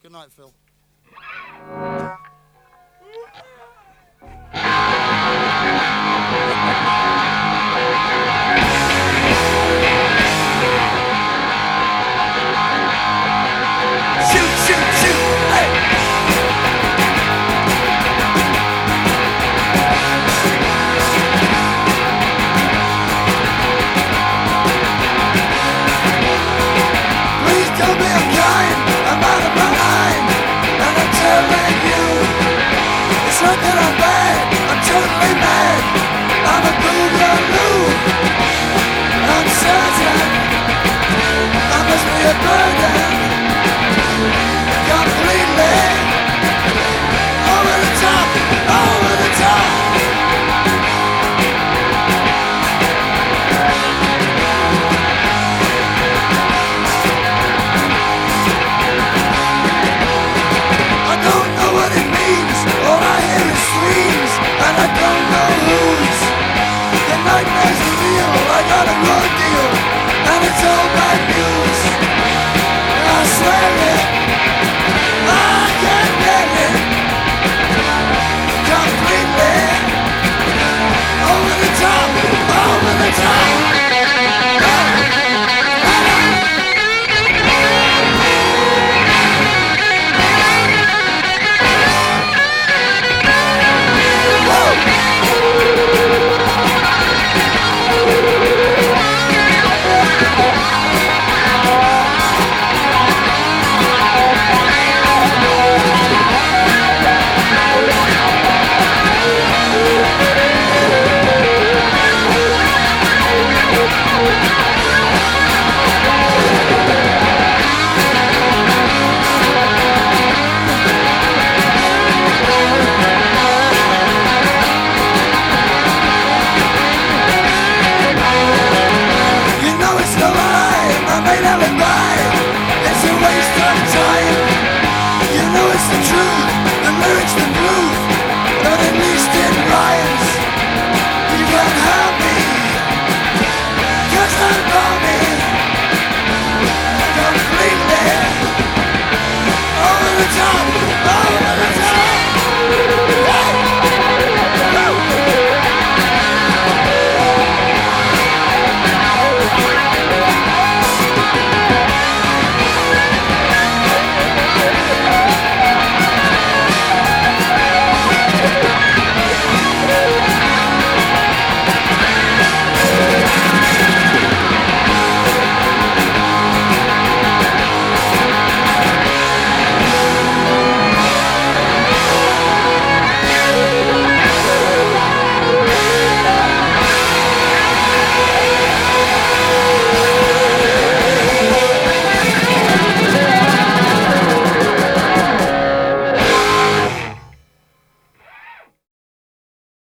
Good night, Phil. Shoot, shoot, shoot, hey! Please tell me I'm dying, I'm out of my mind, and I'm telling you, it's not that I'm bad, I'm totally mad, I'm a boogaloo, I'm certain, I must be a burden.